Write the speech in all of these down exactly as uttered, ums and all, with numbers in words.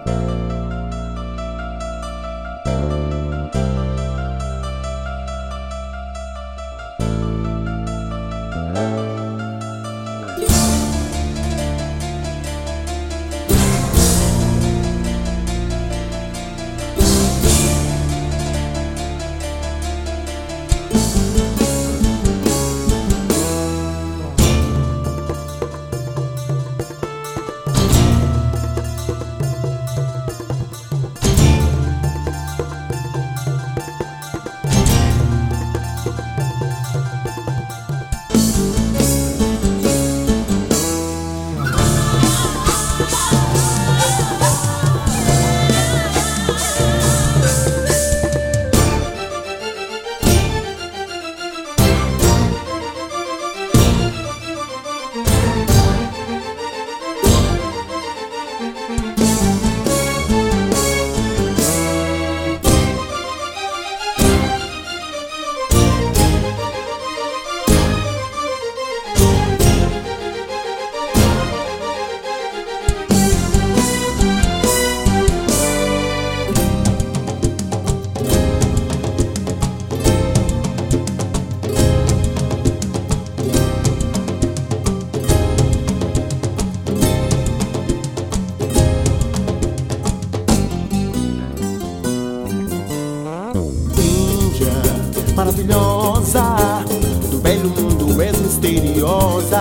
Maravilhosa, do belo mundo és misteriosa,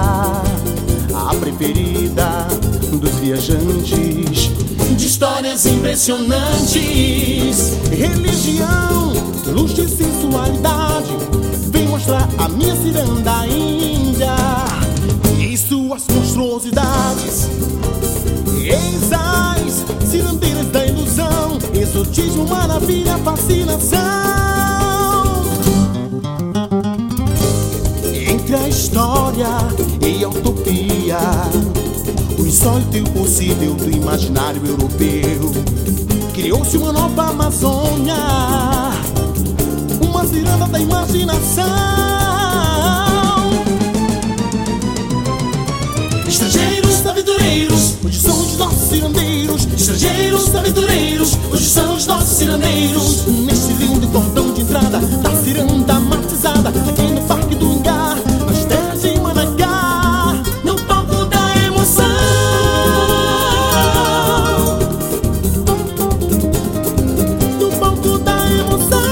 a preferida dos viajantes, de histórias impressionantes. Religião, luz de sensualidade, vem mostrar a minha ciranda Índia e suas monstruosidades. Eis as cirandeiras da ilusão, exotismo, maravilha, fascinação. Entre a história e a utopia, o insólito e o possível do imaginário europeu, criou-se uma nova Amazônia, uma ciranda da imaginação. Estrangeiros aventureiros, hoje são os nossos cirandeiros. Estrangeiros aventureiros, hoje são os nossos cirandeiros. Neste lindo cordão de entrada da ciranda matizada, aqui no Parque do Ingá, nas terras de Manacá, no palco da emoção. No palco da emoção.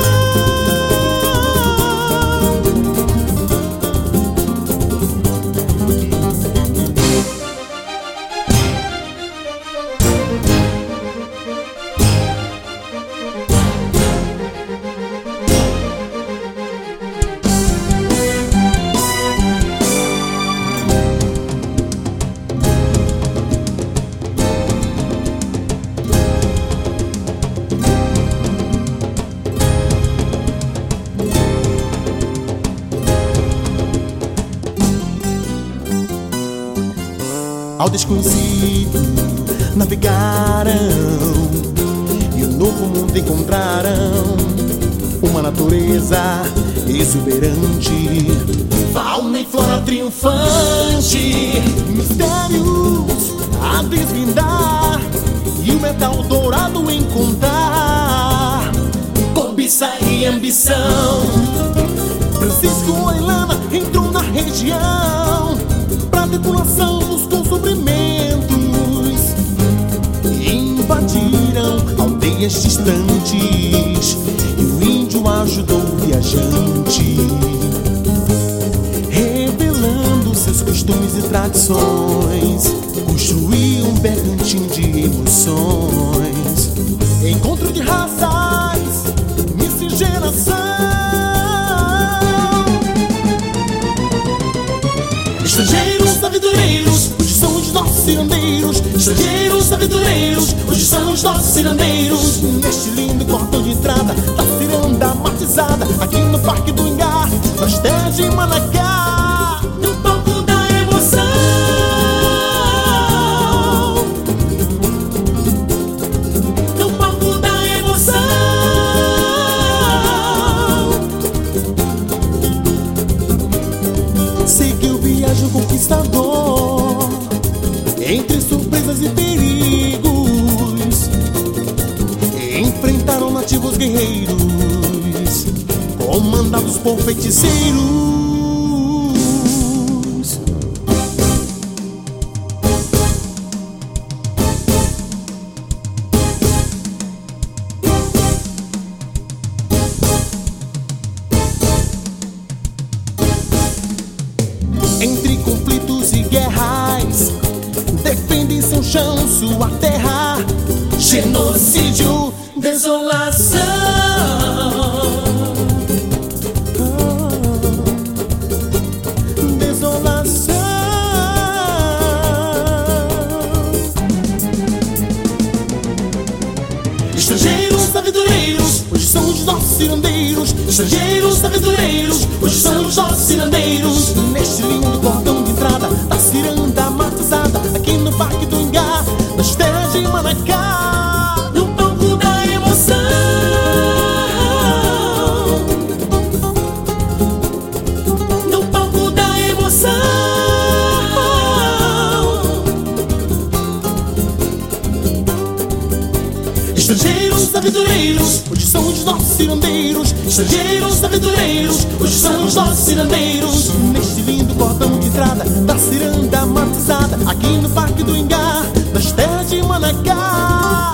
Ao desconhecido navegaram e um novo mundo encontraram, uma natureza exuberante, fauna e flora triunfante, mistérios a desvendar e o metal dourado encontrar, cobiça e ambição. Francisco Orellana entrou na região pra tripulação buscou suprimentos, invadiram aldeias distantes e o índio ajudou o viajante, revelando seus costumes e tradições, construiu um bergantim de emoções, encontro de raças, miscigenação. Estrangeiros aventureiros, hoje são os nossos cirandeiros. Estrangeiros aventureiros, hoje são os nossos cirandeiros. Neste lindo cordão de entrada da ciranda matizada, aqui no Parque do Ingá, nas terras de Manacá, no palco da emoção. No palco da emoção. Seguiu viagem o conquistador, entre surpresas e perigos, por feiticeiros. Entre conflitos e guerras, defendem seu chão, sua terra. Genocídio, desolação, desolação. Estrangeiros aventureiros, hoje são os nossos cirandeiros. Estrangeiros aventureiros, hoje são os nossos cirandeiros. Neste lindo cordão de entrada da ciranda matizada, aqui no Parque do Ingá, nas terras de Manacá, no palco da emoção, no palco da emoção. Estrangeiros aventureiros, hoje são os nossos cirandeiros. Estrangeiros aventureiros, hoje são os nossos cirandeiros. Neste lindo cordão de entrada da ciranda matizada, aqui no Parque do Ingá, nas terras de Manacá.